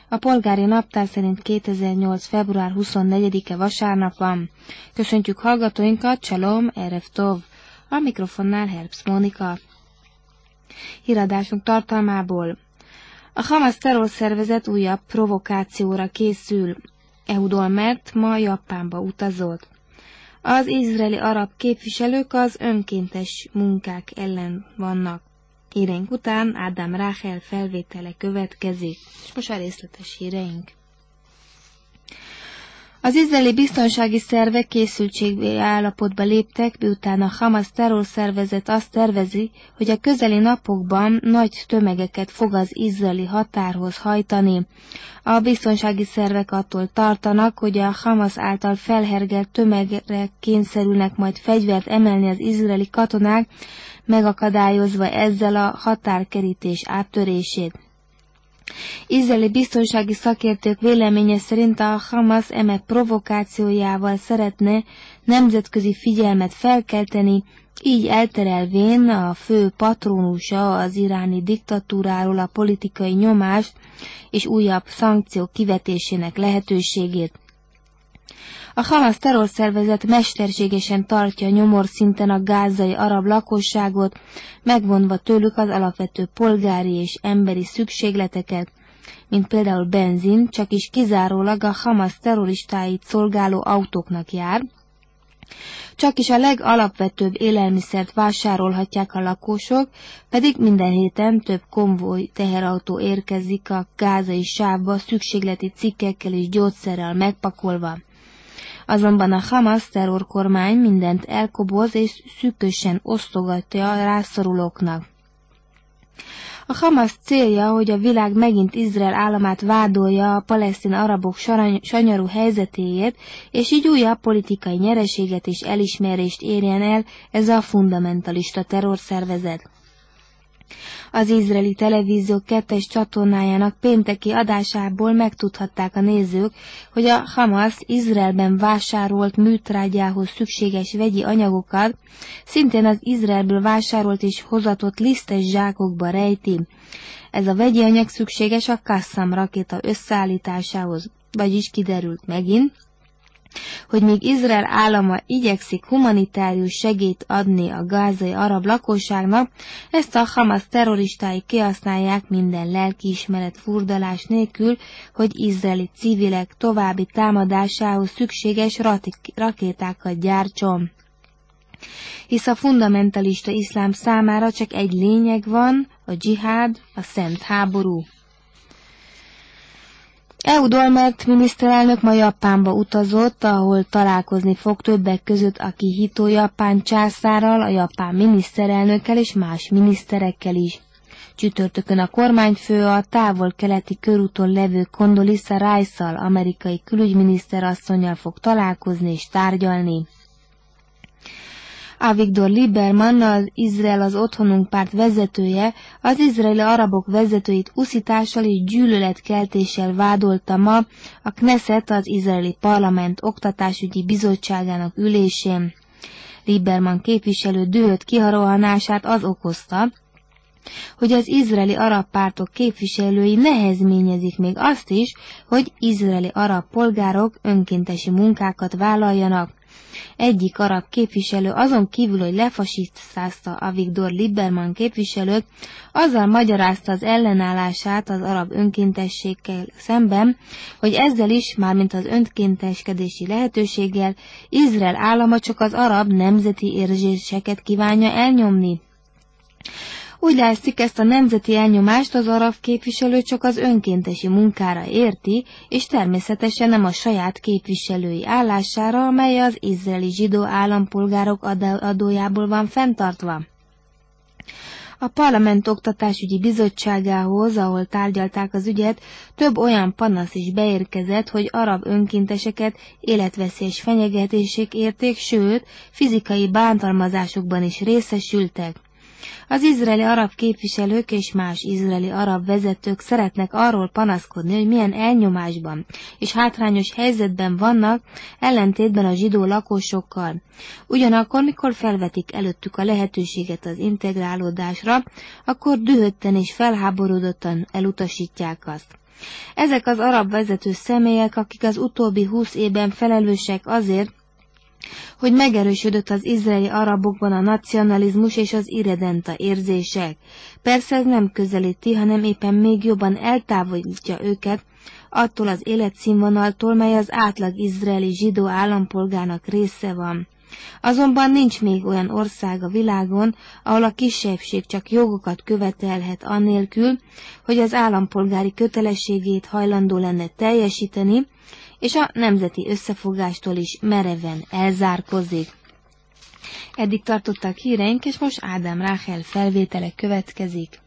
A polgári naptár szerint 2008. február 24-e vasárnap van. Köszöntjük hallgatóinkat, Csalom, Erev Tov. A mikrofonnál Herbst Mónika. Híradásunk tartalmából. A Hamas terrorszervezet újabb provokációra készül. Ehud Olmert ma Japánba utazott. Az izraeli arab képviselők az önkéntes munkák ellen vannak. Híreink után Ádám Ráhel felvétele következik. És most a részletes híreink. Az izraeli biztonsági szervek készültségi állapotba léptek, miután a Hamas terrorszervezet azt tervezi, hogy a közeli napokban nagy tömegeket fog az izraeli határhoz hajtani. A biztonsági szervek attól tartanak, hogy a Hamas által felhergelt tömegre kényszerülnek majd fegyvert emelni az izraeli katonák, megakadályozva ezzel a határkerítés áttörését. Izraeli biztonsági szakértők véleménye szerint a Hamas eme provokációjával szeretne nemzetközi figyelmet felkelteni, így elterelvén a fő patrónusa az iráni diktatúráról a politikai nyomást és újabb szankciók kivetésének lehetőségét. A Hamas terrorszervezet mesterségesen tartja nyomorszinten a gázai arab lakosságot, megvonva tőlük az alapvető polgári és emberi szükségleteket, mint például benzin, csak is kizárólag a Hamas terroristáit szolgáló autóknak jár, csak is a legalapvetőbb élelmiszert vásárolhatják a lakosok, pedig minden héten több konvoj teherautó érkezik a gázai sávba szükségleti cikkekkel és gyógyszerrel megpakolva. Azonban a Hamas terrorkormány mindent elkoboz és szűkösen osztogatja a rászorulóknak. A Hamas célja, hogy a világ megint Izrael államát vádolja a palesztin arabok sanyarú helyzetéért, és így újabb politikai nyereséget és elismerést érjen el ez a fundamentalista terrorszervezet. Az izraeli televízió 2. csatornájának pénteki adásából megtudhatták a nézők, hogy a Hamas Izraelben vásárolt műtrágyához szükséges vegyi anyagokat szintén az Izraelből vásárolt és hozatott lisztes zsákokba rejti. Ez a vegyi anyag szükséges a Qassam rakéta összeállításához, vagyis kiderült megint, hogy míg Izrael állama igyekszik humanitárius segélyt adni a gázai arab lakosságnak, ezt a Hamas terroristái kihasználják minden lelkiismeret furdalás nélkül, hogy izraeli civilek további támadásához szükséges rakétákat gyártson. Hisz a fundamentalista iszlám számára csak egy lényeg van, a dzsihád, a szent háború. Ehud Olmert miniszterelnök ma Japánba utazott, ahol találkozni fog többek között Akihito japán császárral, a japán miniszterelnökkel és más miniszterekkel is. Csütörtökön a kormányfő a távol-keleti körúton levő Condoleezza Rice-szal, amerikai külügyminiszter asszonnyal fog találkozni és tárgyalni. Avigdor Lieberman, az Izrael az otthonunk párt vezetője, az izraeli arabok vezetőit uszítással és gyűlöletkeltéssel vádolta ma a Knesset, az izraeli parlament oktatásügyi bizottságának ülésén. Lieberman képviselő dühött kirohanását az okozta, hogy az izraeli arab pártok képviselői nehezményezik még azt is, hogy izraeli arab polgárok önkéntesi munkákat vállaljanak. Egyik arab képviselő azon kívül, hogy lefasisztázta Avigdor Lieberman képviselőt, azzal magyarázta az ellenállását az arab önkéntességgel szemben, hogy ezzel is, mármint az önkénteskedési lehetőséggel, Izrael állama csak az arab nemzeti érzéseket kívánja elnyomni. Úgy látszik, ezt a nemzeti elnyomást az arab képviselő csak az önkéntesi munkára érti, és természetesen nem a saját képviselői állására, amely az izraeli zsidó állampolgárok adójából van fenntartva. A parlament oktatásügyi bizottságához, ahol tárgyalták az ügyet, több olyan panasz is beérkezett, hogy arab önkénteseket életveszélyes fenyegetések érték, sőt, fizikai bántalmazásokban is részesültek. Az izraeli arab képviselők és más izraeli arab vezetők szeretnek arról panaszkodni, hogy milyen elnyomásban és hátrányos helyzetben vannak, ellentétben a zsidó lakosokkal. Ugyanakkor, mikor felvetik előttük a lehetőséget az integrálódásra, akkor dühötten és felháborodottan elutasítják azt. Ezek az arab vezető személyek, akik az utóbbi 20 évben felelősek azért, hogy megerősödött az izraeli arabokban a nacionalizmus és az irredenta érzések. Persze ez nem közelíti, hanem éppen még jobban eltávolítja őket attól az életszínvonaltól, mely az átlag izraeli zsidó állampolgárnak része van. Azonban nincs még olyan ország a világon, ahol a kisebbség csak jogokat követelhet anélkül, hogy az állampolgári kötelességét hajlandó lenne teljesíteni, és a nemzeti összefogástól is mereven elzárkozik. Eddig tartottak híreink, és most Ádám Ráhel felvétele következik.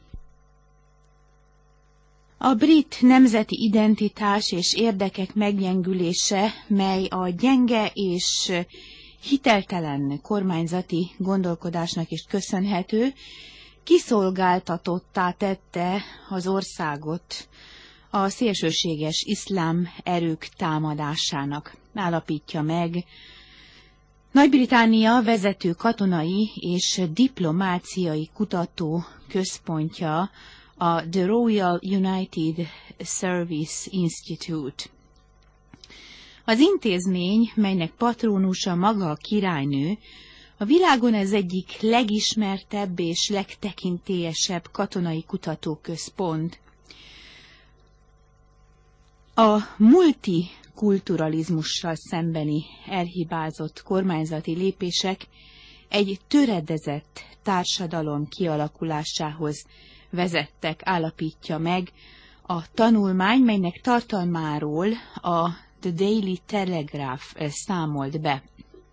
A brit nemzeti identitás és érdekek meggyengülése, mely a gyenge és hiteltelen kormányzati gondolkodásnak is köszönhető, kiszolgáltatottá tette az országot a szélsőséges iszlám erők támadásának, állapítja meg Nagy-Britannia vezető katonai és diplomáciai kutató központja, a The Royal United Service Institute. Az intézmény, melynek patrónusa maga a királynő, a világon az egyik legismertebb és legtekintélyesebb katonai kutatóközpont. A multikulturalizmussal szembeni elhibázott kormányzati lépések egy töredezett társadalom kialakulásához vezettek, állapítja meg a tanulmány, melynek tartalmáról a The Daily Telegraph számolt be.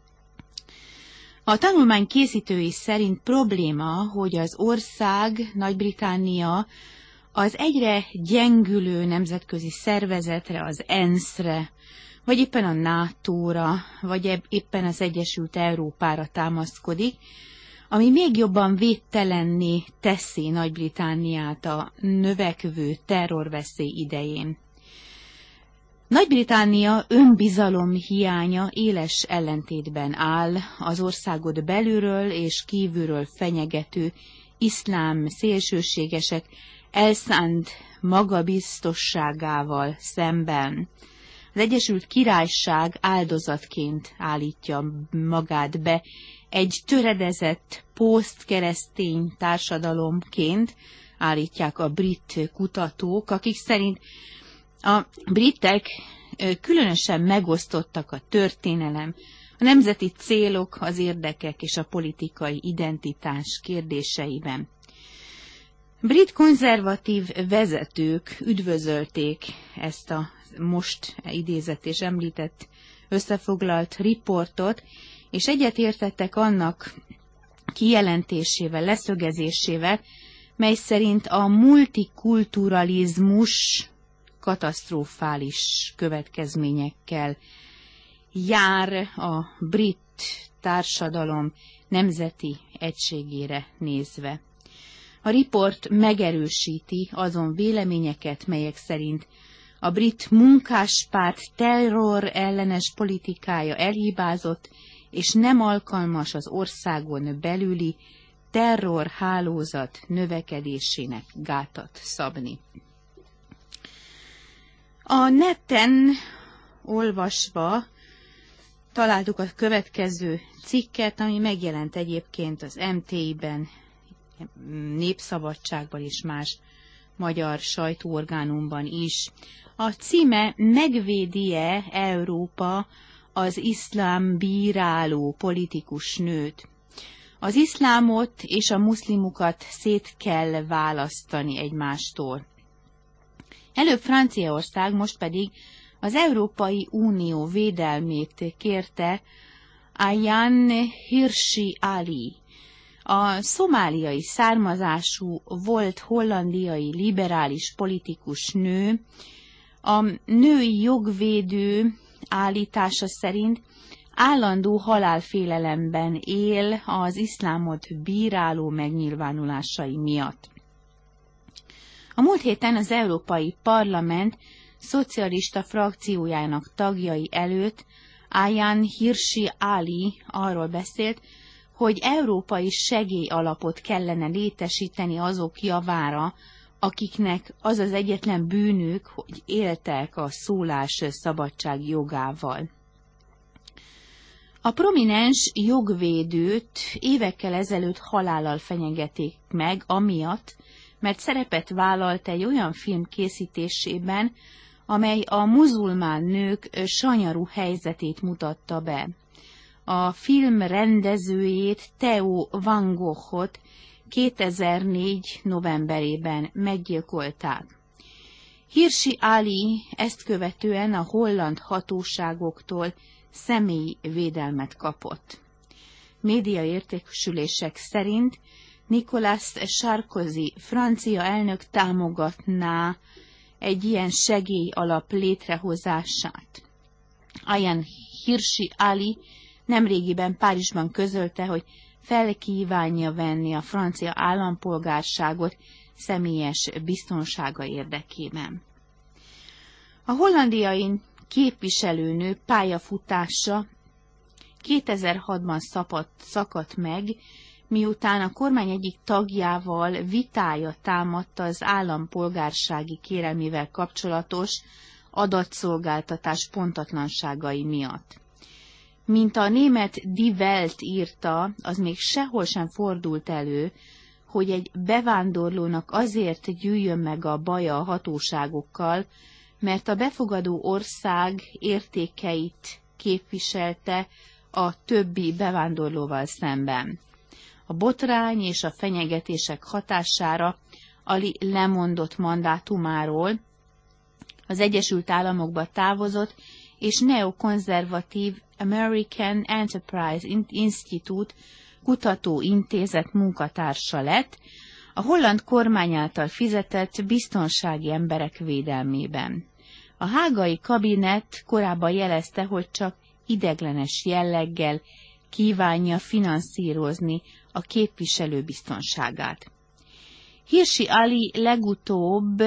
A tanulmány készítői szerint probléma, hogy az ország, Nagy-Britannia az egyre gyengülő nemzetközi szervezetre, az ENSZ-re, vagy éppen a NATO-ra, vagy éppen az Egyesült Európára támaszkodik, ami még jobban védtelenné teszi Nagy-Britanniát a növekvő terrorveszély idején. Nagy-Britannia önbizalom hiánya éles ellentétben áll az országot belülről és kívülről fenyegető iszlám szélsőségesek elszánt magabiztosságával szemben. Az Egyesült Királyság áldozatként állítja magát be egy töredezett posztkeresztény társadalomként, állítják a brit kutatók, akik szerint a britek különösen megosztottak a történelem, a nemzeti célok, az érdekek és a politikai identitás kérdéseiben. Brit konzervatív vezetők üdvözölték ezt a most idézett és említett összefoglalt riportot, és egyetértettek annak kijelentésével, leszögezésével, mely szerint a multikulturalizmus katasztrofális következményekkel jár a brit társadalom nemzeti egységére nézve. A riport megerősíti azon véleményeket, melyek szerint a brit munkáspárt terror ellenes politikája elhibázott, és nem alkalmas az országon belüli terrorhálózat növekedésének gátat szabni. A neten olvasva találtuk a következő cikket, ami megjelent egyébként az MTI-ben, Népszabadságban és más magyar sajtóorgánumban is. A címe: megvédi-e Európa az iszlám bíráló politikus nőt? Az iszlámot és a muszlimokat szét kell választani egymástól. Előbb Franciaország, most pedig az Európai Unió védelmét kérte Ayaan Hirsi Ali, a szomáliai származású volt hollandiai liberális politikus nő. A női jogvédő állítása szerint állandó halálfélelemben él az iszlámot bíráló megnyilvánulásai miatt. A múlt héten az Európai Parlament szocialista frakciójának tagjai előtt Ayaan Hirsi Ali arról beszélt, hogy európai segélyalapot kellene létesíteni azok javára, akiknek az az egyetlen bűnük, hogy éltek a szólás szabadság jogával. A prominens jogvédőt évekkel ezelőtt halállal fenyegették meg, amiatt, mert szerepet vállalt egy olyan film készítésében, amely a muzulmán nők sanyarú helyzetét mutatta be. A film rendezőjét, Theo van Goghot 2004. novemberében meggyilkolták. Hirsi Ali ezt követően a holland hatóságoktól személyi védelmet kapott. Média értékesülések szerint Nicolas Sarkozy francia elnök támogatná egy ilyen segélyalap létrehozását. Ayaan Hirsi Ali nemrégiben Párizsban közölte, hogy felkívánja venni a francia állampolgárságot személyes biztonsága érdekében. A hollandiai képviselőnő pályafutása 2006-ban szakadt meg, miután a kormány egyik tagjával vitája támadta az állampolgársági kérelmével kapcsolatos adatszolgáltatás pontatlanságai miatt. Mint a német Die Welt írta, az még sehol sem fordult elő, hogy egy bevándorlónak azért gyűjjön meg a baja a hatóságokkal, mert a befogadó ország értékeit képviselte a többi bevándorlóval szemben. A botrány és a fenyegetések hatására Ali lemondott mandátumáról, az Egyesült Államokba távozott, és neokonzervatív American Enterprise Institute kutatóintézet munkatársa lett, a holland kormány által fizetett biztonsági emberek védelmében. A hágai kabinet korábban jelezte, hogy csak ideiglenes jelleggel kívánja finanszírozni a képviselő biztonságát. Hirsi Ali legutóbb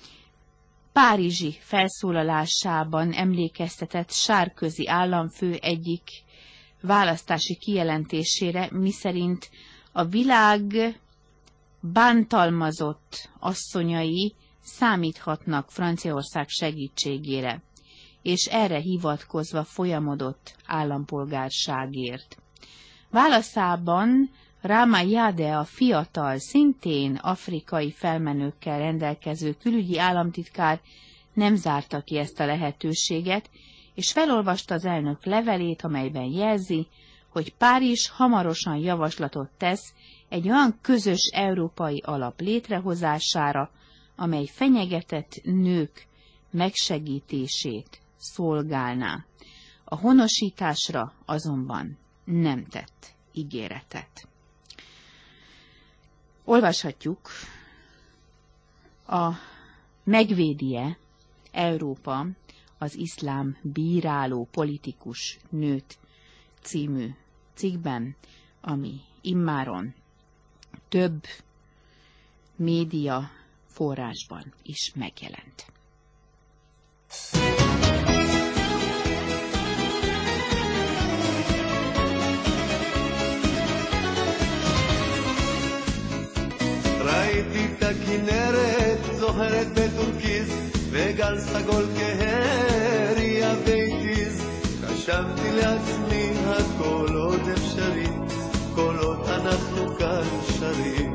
párizsi felszólalásában emlékeztetett Sarkozy államfő egyik választási kijelentésére, miszerint a világ bántalmazott asszonyai számíthatnak Franciaország segítségére, és erre hivatkozva folyamodott állampolgárságért. Válaszában Rama Yade, a fiatal, szintén afrikai felmenőkkel rendelkező külügyi államtitkár nem zárta ki ezt a lehetőséget, és felolvasta az elnök levelét, amelyben jelzi, hogy Párizs hamarosan javaslatot tesz egy olyan közös európai alap létrehozására, amely fenyegetett nők megsegítését szolgálná. A honosításra azonban nem tett ígéretet. Olvashatjuk a Megvédi-e Európa az iszlám bíráló politikus nőt című cikkben, ami immáron több média forrásban is megjelent. ראיתי את הכנרת זוהרת בטורקיז וגל סגול כהרי הביתיז חשבתי לעצמי הכל עוד אפשרי כל עוד אנחנו כאן שרים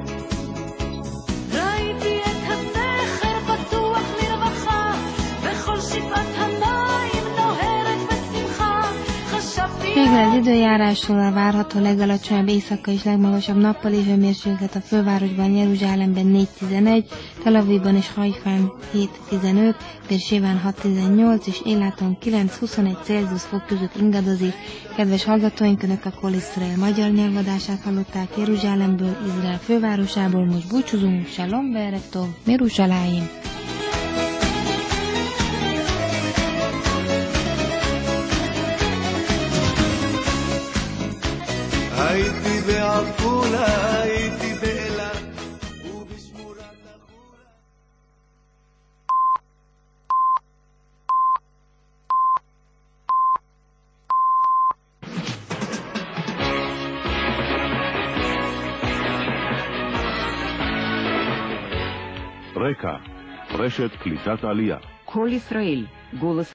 ראיתי את הסכר פתוח לרווחה וכל שפעת המים נוהרת בשמחה חשבתי Végül az időjárásról: a várható legalacsonyabb éjszakai és legmagasabb nappali hőmérséklet a fővárosban, Jeruzsálemben 4-11, Tel Avivban és Haifán 7-15, Bérsében 6-18 és Éláton 9-21 Celsius fok között ingadozik. Kedves hallgatóink, Önök a Kol Israel magyar nyelvadását hallották Jeruzsálemből, Izrael fővárosából. Most búcsúzunk, Shalom ve'erev tov, Mirushalayim. הייתי בעפולה, הייתי באילת ובשמורת החולה רקע, רשת קליטת עלייה. כל ישראל, גולס